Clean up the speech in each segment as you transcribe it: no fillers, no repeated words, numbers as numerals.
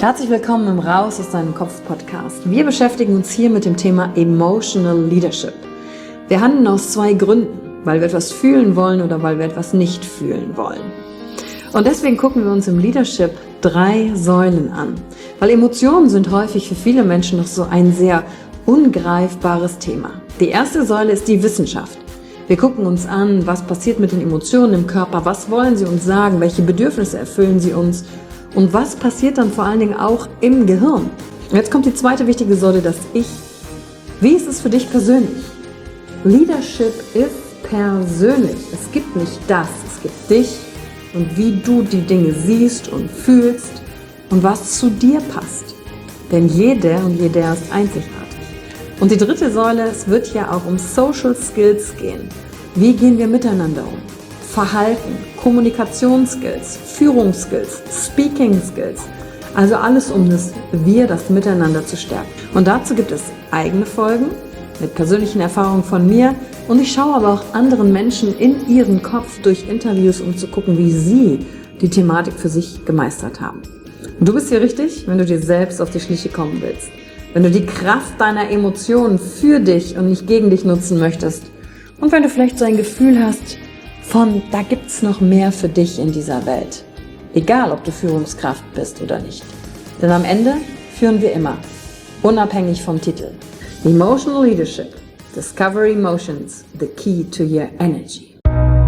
Herzlich willkommen im Raus aus deinem Kopf Podcast. Wir beschäftigen uns hier mit dem Thema Emotional Leadership. Wir handeln aus zwei Gründen, weil wir etwas fühlen wollen oder weil wir etwas nicht fühlen wollen. Und deswegen gucken wir uns im Leadership 3 Säulen an, weil Emotionen sind häufig für viele Menschen noch so ein sehr ungreifbares Thema. Die erste Säule ist die Wissenschaft. Wir gucken uns an, was passiert mit den Emotionen im Körper, was wollen sie uns sagen, welche Bedürfnisse erfüllen sie uns und was passiert dann vor allen Dingen auch im Gehirn. Und jetzt kommt die zweite wichtige Säule, das Ich. Wie ist es für dich persönlich? Leadership ist persönlich. Es gibt nicht das, es gibt dich und wie du die Dinge siehst und fühlst und was zu dir passt. Denn jeder und jeder ist einzigartig. Und die dritte Säule, es wird ja auch um Social Skills gehen. Wie gehen wir miteinander um? Verhalten, Kommunikationsskills, Führungsskills, Speaking Skills. Also alles um das Miteinander zu stärken. Und dazu gibt es eigene Folgen mit persönlichen Erfahrungen von mir. Und ich schaue aber auch anderen Menschen in ihren Kopf durch Interviews, um zu gucken, wie sie die Thematik für sich gemeistert haben. Und du bist hier richtig, wenn du dir selbst auf die Schliche kommen willst. Wenn du die Kraft deiner Emotionen für dich und nicht gegen dich nutzen möchtest. Und wenn du vielleicht so ein Gefühl hast, da gibt's noch mehr für dich in dieser Welt. Egal, ob du Führungskraft bist oder nicht. Denn am Ende führen wir immer, unabhängig vom Titel. Emotional Leadership. Discover Emotions, the key to your energy.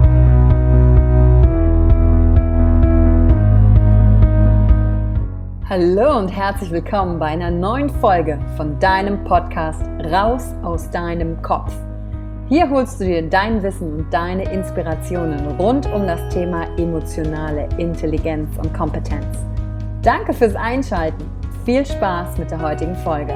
Hallo und herzlich willkommen bei einer neuen Folge von deinem Podcast Raus aus deinem Kopf. Hier holst du dir dein Wissen und deine Inspirationen rund um das Thema emotionale Intelligenz und Kompetenz. Danke fürs Einschalten. Viel Spaß mit der heutigen Folge.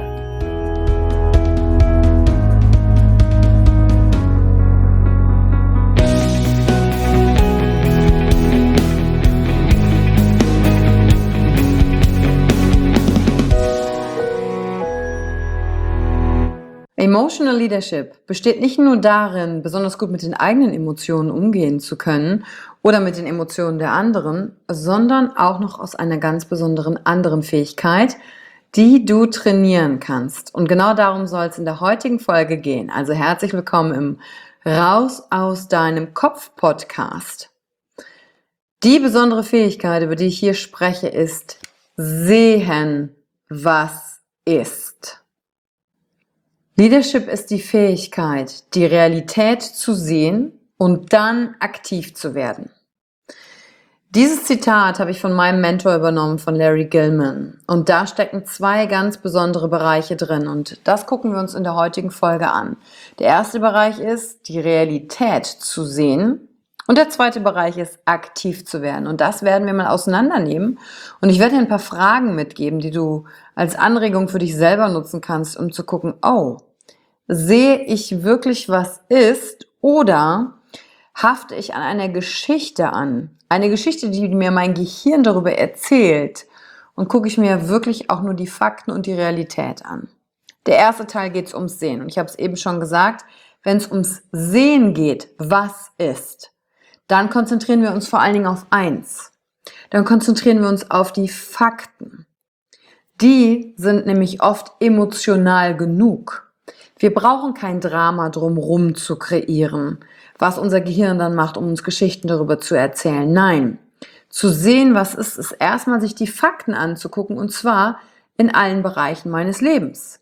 Emotional Leadership besteht nicht nur darin, besonders gut mit den eigenen Emotionen umgehen zu können oder mit den Emotionen der anderen, sondern auch noch aus einer ganz besonderen anderen Fähigkeit, die du trainieren kannst. Und genau darum soll es in der heutigen Folge gehen. Also herzlich willkommen im Raus aus deinem Kopf Podcast. Die besondere Fähigkeit, über die ich hier spreche, ist sehen, was ist. Leadership ist die Fähigkeit, die Realität zu sehen und dann aktiv zu werden. Dieses Zitat habe ich von meinem Mentor übernommen, von Larry Gilman. Und da stecken 2 ganz besondere Bereiche drin und das gucken wir uns in der heutigen Folge an. Der erste Bereich ist, die Realität zu sehen und der zweite Bereich ist, aktiv zu werden. Und das werden wir mal auseinandernehmen und ich werde dir ein paar Fragen mitgeben, die du als Anregung für dich selber nutzen kannst, um zu gucken, sehe ich wirklich, was ist, oder hafte ich an einer Geschichte an? Eine Geschichte, die mir mein Gehirn darüber erzählt, und gucke ich mir wirklich auch nur die Fakten und die Realität an. Der erste Teil geht es ums Sehen. Und ich habe es eben schon gesagt, wenn es ums Sehen geht, was ist, dann konzentrieren wir uns vor allen Dingen auf eins. Dann konzentrieren wir uns auf die Fakten. Die sind nämlich oft emotional genug. Wir brauchen kein Drama drumherum zu kreieren, was unser Gehirn dann macht, um uns Geschichten darüber zu erzählen. Nein, zu sehen, was ist erstmal sich die Fakten anzugucken, und zwar in allen Bereichen meines Lebens.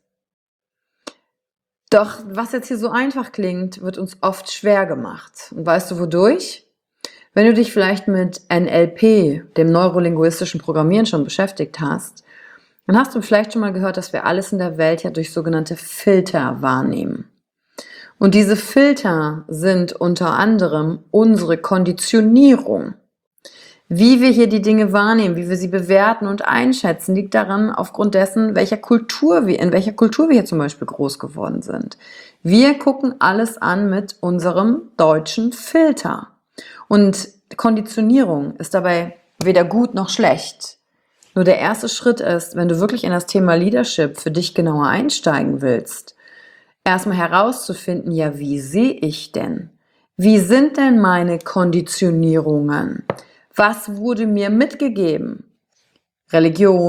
Doch was jetzt hier so einfach klingt, wird uns oft schwer gemacht. Und weißt du wodurch? Wenn du dich vielleicht mit NLP, dem neurolinguistischen Programmieren, schon beschäftigt hast, dann hast du vielleicht schon mal gehört, dass wir alles in der Welt ja durch sogenannte Filter wahrnehmen. Und diese Filter sind unter anderem unsere Konditionierung. Wie wir hier die Dinge wahrnehmen, wie wir sie bewerten und einschätzen, liegt daran aufgrund dessen, in welcher Kultur wir hier zum Beispiel groß geworden sind. Wir gucken alles an mit unserem deutschen Filter. Und Konditionierung ist dabei weder gut noch schlecht. Nur der erste Schritt ist, wenn du wirklich in das Thema Leadership für dich genauer einsteigen willst, erstmal herauszufinden, ja, wie sehe ich denn? Wie sind denn meine Konditionierungen? Was wurde mir mitgegeben? Religion,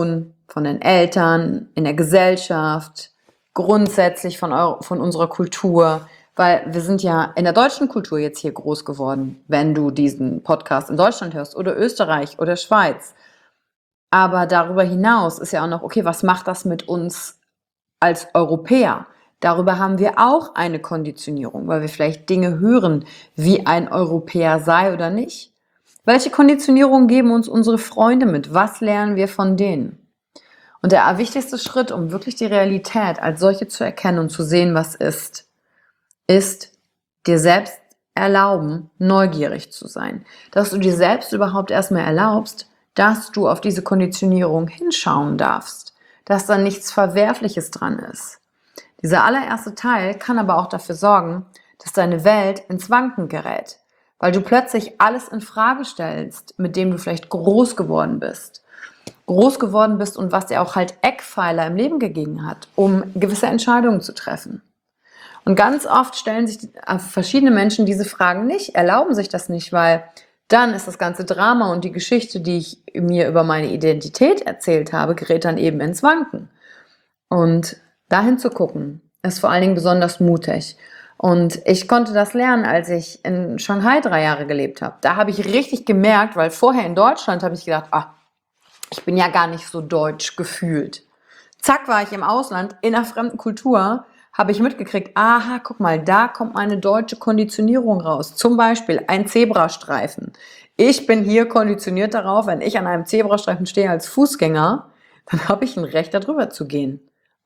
von den Eltern, in der Gesellschaft, grundsätzlich von unserer Kultur, weil wir sind ja in der deutschen Kultur jetzt hier groß geworden, wenn du diesen Podcast in Deutschland hörst oder Österreich oder Schweiz. Aber darüber hinaus ist ja auch noch, okay, was macht das mit uns als Europäer? Darüber haben wir auch eine Konditionierung, weil wir vielleicht Dinge hören, wie ein Europäer sei oder nicht. Welche Konditionierung geben uns unsere Freunde mit? Was lernen wir von denen? Und der wichtigste Schritt, um wirklich die Realität als solche zu erkennen und zu sehen, was ist dir selbst erlauben, neugierig zu sein. Dass du dir selbst überhaupt erstmal erlaubst, dass du auf diese Konditionierung hinschauen darfst, dass da nichts Verwerfliches dran ist. Dieser allererste Teil kann aber auch dafür sorgen, dass deine Welt ins Wanken gerät, weil du plötzlich alles in Frage stellst, mit dem du vielleicht groß geworden bist und was dir auch halt Eckpfeiler im Leben gegeben hat, um gewisse Entscheidungen zu treffen. Und ganz oft stellen sich verschiedene Menschen diese Fragen nicht, erlauben sich das nicht, weil dann ist das ganze Drama und die Geschichte, die ich mir über meine Identität erzählt habe, gerät dann eben ins Wanken. Und dahin zu gucken, ist vor allen Dingen besonders mutig. Und ich konnte das lernen, als ich in Shanghai 3 Jahre gelebt habe. Da habe ich richtig gemerkt, weil vorher in Deutschland habe ich gedacht, ich bin ja gar nicht so deutsch gefühlt. Zack, war ich im Ausland, in einer fremden Kultur, habe ich mitgekriegt, aha, guck mal, da kommt meine deutsche Konditionierung raus. Zum Beispiel ein Zebrastreifen. Ich bin hier konditioniert darauf, wenn ich an einem Zebrastreifen stehe als Fußgänger, dann habe ich ein Recht, darüber zu gehen.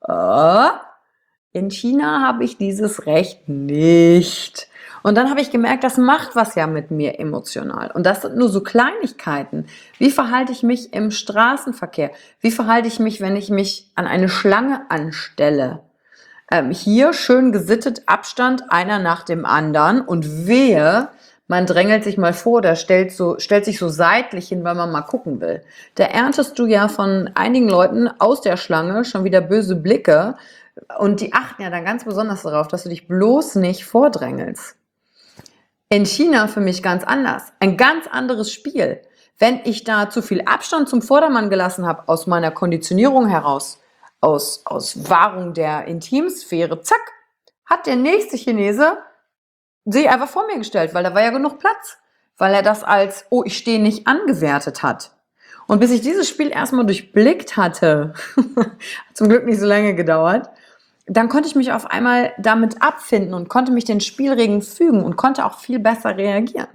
In China habe ich dieses Recht nicht. Und dann habe ich gemerkt, das macht was ja mit mir emotional. Und das sind nur so Kleinigkeiten. Wie verhalte ich mich im Straßenverkehr? Wie verhalte ich mich, wenn ich mich an eine Schlange anstelle? Hier schön gesittet, Abstand, einer nach dem anderen und wehe, man drängelt sich mal vor oder stellt sich so seitlich hin, weil man mal gucken will. Da erntest du ja von einigen Leuten aus der Schlange schon wieder böse Blicke und die achten ja dann ganz besonders darauf, dass du dich bloß nicht vordrängelst. In China für mich ganz anders, ein ganz anderes Spiel. Wenn ich da zu viel Abstand zum Vordermann gelassen habe, aus meiner Konditionierung heraus, aus Wahrung der Intimsphäre, zack, hat der nächste Chinese sich einfach vor mir gestellt, weil da war ja genug Platz, weil er das als, ich stehe nicht angewertet hat. Und bis ich dieses Spiel erstmal durchblickt hatte, hat zum Glück nicht so lange gedauert, dann konnte ich mich auf einmal damit abfinden und konnte mich den Spielregeln fügen und konnte auch viel besser reagieren.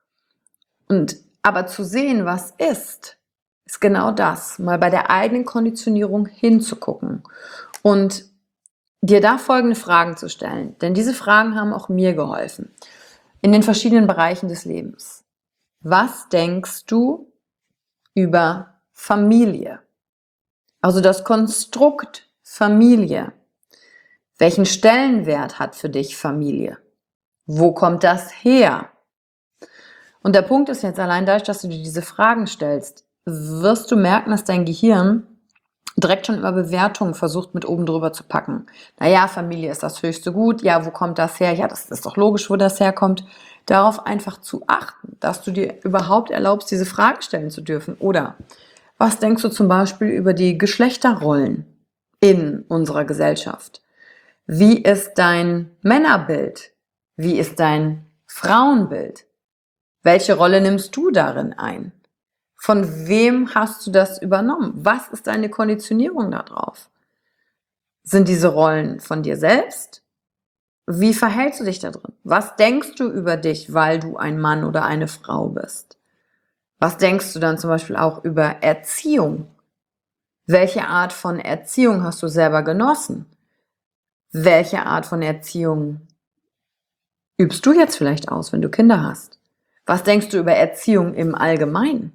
Aber zu sehen, was ist genau das, mal bei der eigenen Konditionierung hinzugucken und dir da folgende Fragen zu stellen, denn diese Fragen haben auch mir geholfen in den verschiedenen Bereichen des Lebens. Was denkst du über Familie? Also das Konstrukt Familie. Welchen Stellenwert hat für dich Familie? Wo kommt das her? Und der Punkt ist jetzt allein dadurch, dass du dir diese Fragen stellst, wirst du merken, dass dein Gehirn direkt schon immer Bewertungen versucht mit oben drüber zu packen. Naja, Familie ist das höchste Gut. Ja, wo kommt das her? Ja, das ist doch logisch, wo das herkommt. Darauf einfach zu achten, dass du dir überhaupt erlaubst, diese Frage stellen zu dürfen. Oder was denkst du zum Beispiel über die Geschlechterrollen in unserer Gesellschaft? Wie ist dein Männerbild? Wie ist dein Frauenbild? Welche Rolle nimmst du darin ein? Von wem hast du das übernommen? Was ist deine Konditionierung darauf? Sind diese Rollen von dir selbst? Wie verhältst du dich da drin? Was denkst du über dich, weil du ein Mann oder eine Frau bist? Was denkst du dann zum Beispiel auch über Erziehung? Welche Art von Erziehung hast du selber genossen? Welche Art von Erziehung übst du jetzt vielleicht aus, wenn du Kinder hast? Was denkst du über Erziehung im Allgemeinen?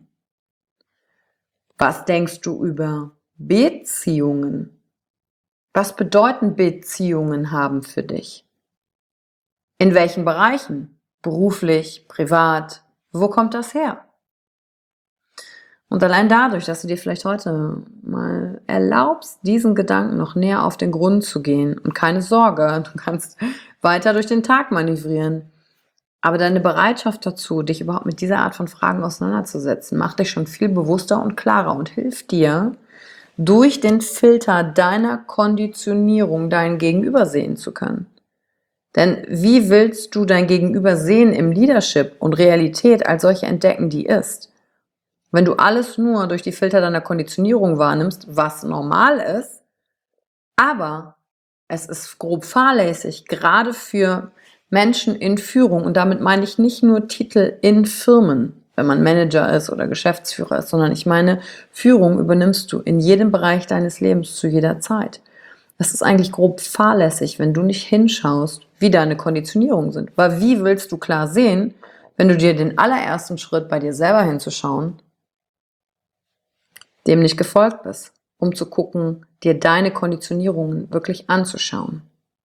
Was denkst du über Beziehungen? Was bedeuten Beziehungen haben für dich? In welchen Bereichen? Beruflich, privat? Wo kommt das her? Und allein dadurch, dass du dir vielleicht heute mal erlaubst, diesen Gedanken noch näher auf den Grund zu gehen, und keine Sorge, du kannst weiter durch den Tag manövrieren, aber deine Bereitschaft dazu, dich überhaupt mit dieser Art von Fragen auseinanderzusetzen, macht dich schon viel bewusster und klarer und hilft dir, durch den Filter deiner Konditionierung dein Gegenüber sehen zu können. Denn wie willst du dein Gegenüber sehen im Leadership und Realität als solche entdecken, die ist? Wenn du alles nur durch die Filter deiner Konditionierung wahrnimmst, was normal ist, aber es ist grob fahrlässig, gerade für Menschen in Führung, und damit meine ich nicht nur Titel in Firmen, wenn man Manager ist oder Geschäftsführer ist, sondern ich meine, Führung übernimmst du in jedem Bereich deines Lebens zu jeder Zeit. Das ist eigentlich grob fahrlässig, wenn du nicht hinschaust, wie deine Konditionierungen sind. Weil wie willst du klar sehen, wenn du dir den allerersten Schritt bei dir selber hinzuschauen, dem nicht gefolgt bist, um zu gucken, dir deine Konditionierungen wirklich anzuschauen.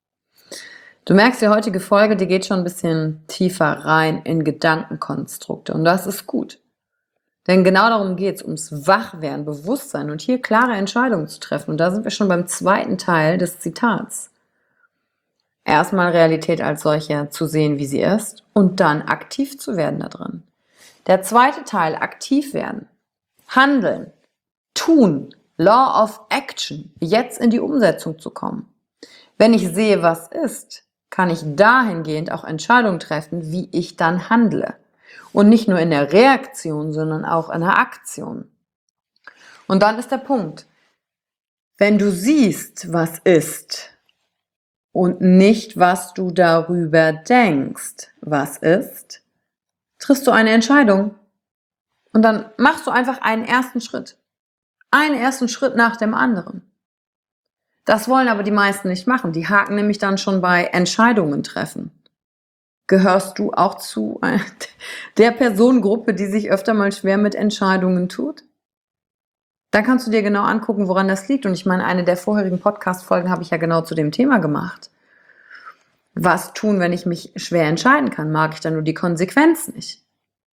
Du merkst, die heutige Folge, die geht schon ein bisschen tiefer rein in Gedankenkonstrukte, und das ist gut. Denn genau darum geht es, ums Wachwerden, Bewusstsein und hier klare Entscheidungen zu treffen. Und da sind wir schon beim zweiten Teil des Zitats. Erstmal Realität als solche zu sehen, wie sie ist, und dann aktiv zu werden da drin. Der zweite Teil, aktiv werden, handeln, tun, Law of Action, jetzt in die Umsetzung zu kommen. Wenn ich sehe, was ist, kann ich dahingehend auch Entscheidungen treffen, wie ich dann handle. Und nicht nur in der Reaktion, sondern auch in der Aktion. Und dann ist der Punkt, wenn du siehst, was ist und nicht, was du darüber denkst, was ist, triffst du eine Entscheidung und dann machst du einfach einen ersten Schritt. Einen ersten Schritt nach dem anderen. Das wollen aber die meisten nicht machen. Die haken nämlich dann schon bei Entscheidungen treffen. Gehörst du auch zu der Personengruppe, die sich öfter mal schwer mit Entscheidungen tut? Dann kannst du dir genau angucken, woran das liegt. Und ich meine, eine der vorherigen Podcast-Folgen habe ich ja genau zu dem Thema gemacht. Was tun, wenn ich mich schwer entscheiden kann? Mag ich dann nur die Konsequenz nicht?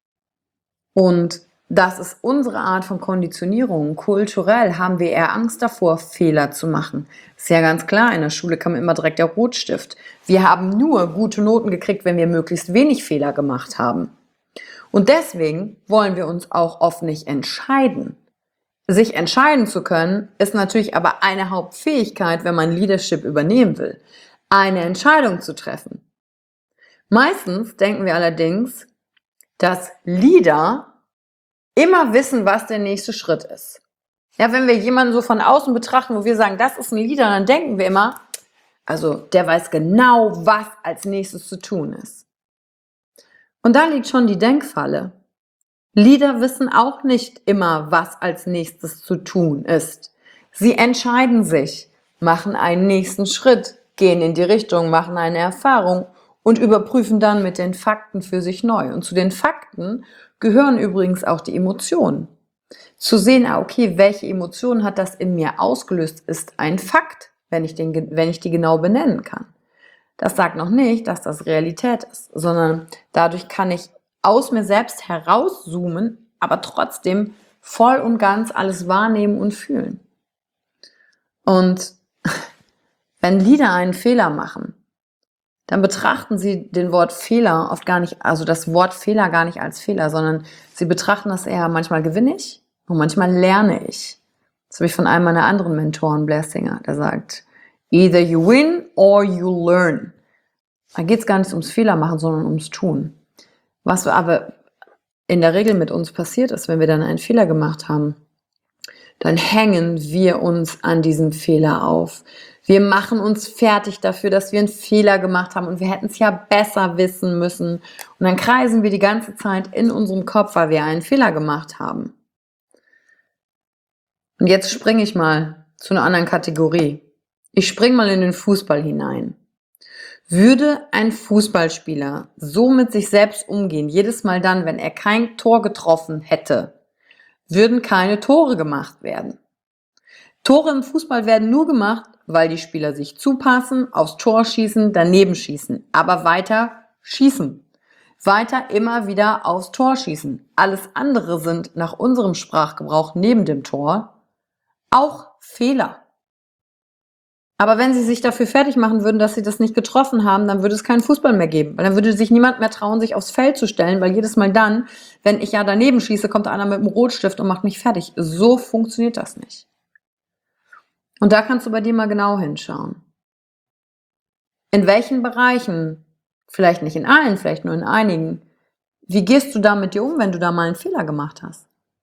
Und das ist unsere Art von Konditionierung. Kulturell haben wir eher Angst davor, Fehler zu machen. Ist ja ganz klar, in der Schule kam immer direkt der Rotstift. Wir haben nur gute Noten gekriegt, wenn wir möglichst wenig Fehler gemacht haben. Und deswegen wollen wir uns auch oft nicht entscheiden. Sich entscheiden zu können, ist natürlich aber eine Hauptfähigkeit, wenn man Leadership übernehmen will. Eine Entscheidung zu treffen. Meistens denken wir allerdings, dass Leader immer wissen, was der nächste Schritt ist. Ja, wenn wir jemanden so von außen betrachten, wo wir sagen, das ist ein Leader, dann denken wir immer, also der weiß genau, was als nächstes zu tun ist. Und da liegt schon die Denkfalle. Leader wissen auch nicht immer, was als nächstes zu tun ist. Sie entscheiden sich, machen einen nächsten Schritt, gehen in die Richtung, machen eine Erfahrung und überprüfen dann mit den Fakten für sich neu. Und zu den Fakten gehören übrigens auch die Emotionen. Zu sehen, okay, welche Emotionen hat das in mir ausgelöst, ist ein Fakt, wenn ich die genau benennen kann. Das sagt noch nicht, dass das Realität ist, sondern dadurch kann ich aus mir selbst herauszoomen, aber trotzdem voll und ganz alles wahrnehmen und fühlen. Und wenn Leader einen Fehler machen, dann betrachten sie den Wort Fehler oft gar nicht, also das Wort Fehler gar nicht als Fehler, sondern sie betrachten das eher, manchmal gewinne ich und manchmal lerne ich. Das habe ich von einem meiner anderen Mentoren, Blair Singer, der sagt, either you win or you learn. Da geht es gar nicht ums Fehler machen, sondern ums Tun. Was aber in der Regel mit uns passiert ist, wenn wir dann einen Fehler gemacht haben, dann hängen wir uns an diesem Fehler auf. Wir machen uns fertig dafür, dass wir einen Fehler gemacht haben und wir hätten es ja besser wissen müssen. Und dann kreisen wir die ganze Zeit in unserem Kopf, weil wir einen Fehler gemacht haben. Und jetzt springe ich mal zu einer anderen Kategorie. Ich springe mal in den Fußball hinein. Würde ein Fußballspieler so mit sich selbst umgehen, jedes Mal dann, wenn er kein Tor getroffen hätte, würden keine Tore gemacht werden. Tore im Fußball werden nur gemacht, weil die Spieler sich zupassen, aufs Tor schießen, daneben schießen, aber weiter schießen. Weiter immer wieder aufs Tor schießen. Alles andere sind nach unserem Sprachgebrauch neben dem Tor auch Fehler. Aber wenn sie sich dafür fertig machen würden, dass sie das nicht getroffen haben, dann würde es keinen Fußball mehr geben. Weil dann würde sich niemand mehr trauen, sich aufs Feld zu stellen, weil jedes Mal dann, wenn ich ja daneben schieße, kommt einer mit einem Rotstift und macht mich fertig. So funktioniert das nicht. Und da kannst du bei dir mal genau hinschauen. In welchen Bereichen, vielleicht nicht in allen, vielleicht nur in einigen, wie gehst du da mit dir um, wenn du da mal einen Fehler gemacht hast?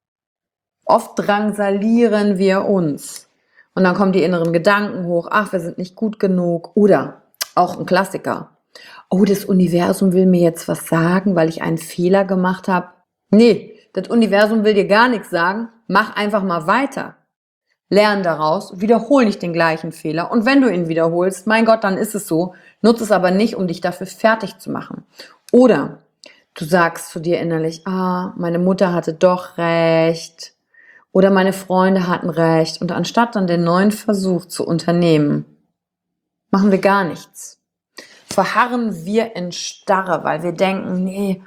Oft drangsalieren wir uns. Und dann kommen die inneren Gedanken hoch, ach, wir sind nicht gut genug. Oder auch ein Klassiker. Oh, das Universum will mir jetzt was sagen, weil ich einen Fehler gemacht habe. Nee, das Universum will dir gar nichts sagen. Mach einfach mal weiter. Lern daraus, wiederhol nicht den gleichen Fehler. Und wenn du ihn wiederholst, mein Gott, dann ist es so. Nutze es aber nicht, um dich dafür fertig zu machen. Oder du sagst zu dir innerlich, meine Mutter hatte doch recht. Oder meine Freunde hatten recht. Und anstatt dann den neuen Versuch zu unternehmen, machen wir gar nichts. Verharren wir in Starre, weil wir denken, nee,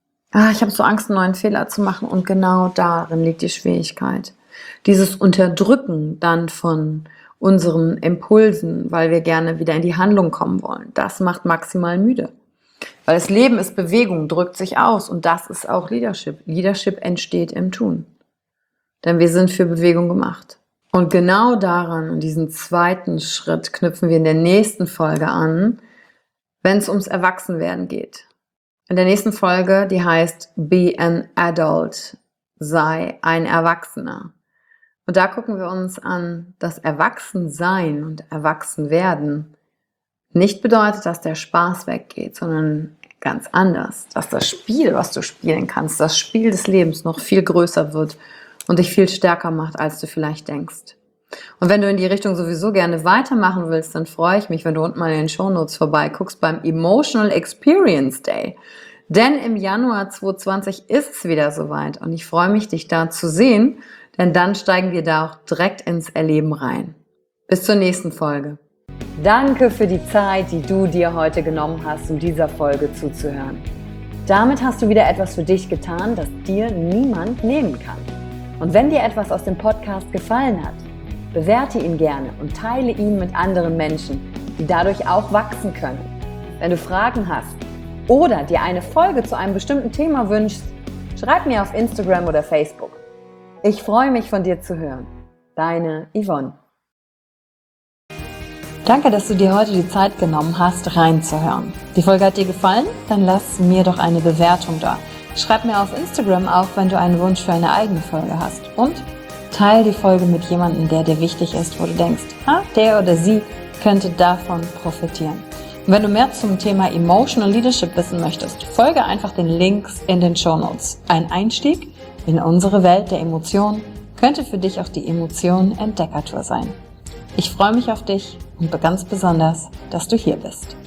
ich habe so Angst, einen neuen Fehler zu machen. Und genau darin liegt die Schwierigkeit. Dieses Unterdrücken dann von unseren Impulsen, weil wir gerne wieder in die Handlung kommen wollen, das macht maximal müde. Weil das Leben ist Bewegung, drückt sich aus und das ist auch Leadership. Leadership entsteht im Tun. Denn wir sind für Bewegung gemacht. Und genau daran, und diesen zweiten Schritt, knüpfen wir in der nächsten Folge an, wenn es ums Erwachsenwerden geht. In der nächsten Folge, die heißt Be an Adult, sei ein Erwachsener. Und da gucken wir uns an, dass Erwachsensein und Erwachsenwerden nicht bedeutet, dass der Spaß weggeht, sondern ganz anders. Dass das Spiel, was du spielen kannst, das Spiel des Lebens noch viel größer wird und dich viel stärker macht, als du vielleicht denkst. Und wenn du in die Richtung sowieso gerne weitermachen willst, dann freue ich mich, wenn du unten mal in den Shownotes vorbeiguckst beim Emotional Experience Day. Denn im Januar 2020 ist es wieder soweit und ich freue mich, dich da zu sehen, denn dann steigen wir da auch direkt ins Erleben rein. Bis zur nächsten Folge. Danke für die Zeit, die du dir heute genommen hast, um dieser Folge zuzuhören. Damit hast du wieder etwas für dich getan, das dir niemand nehmen kann. Und wenn dir etwas aus dem Podcast gefallen hat, bewerte ihn gerne und teile ihn mit anderen Menschen, die dadurch auch wachsen können. Wenn du Fragen hast oder dir eine Folge zu einem bestimmten Thema wünschst, schreib mir auf Instagram oder Facebook. Ich freue mich, von dir zu hören. Deine Yvonne. Danke, dass du dir heute die Zeit genommen hast, reinzuhören. Die Folge hat dir gefallen? Dann lass mir doch eine Bewertung da. Schreib mir auf Instagram auch, wenn du einen Wunsch für eine eigene Folge hast. Und teile die Folge mit jemandem, der dir wichtig ist, wo du denkst, der oder sie könnte davon profitieren. Und wenn du mehr zum Thema Emotional Leadership wissen möchtest, folge einfach den Links in den Shownotes. Ein Einstieg in unsere Welt der Emotionen könnte für dich auch die Emotionen-Entdeckertour sein. Ich freue mich auf dich und ganz besonders, dass du hier bist.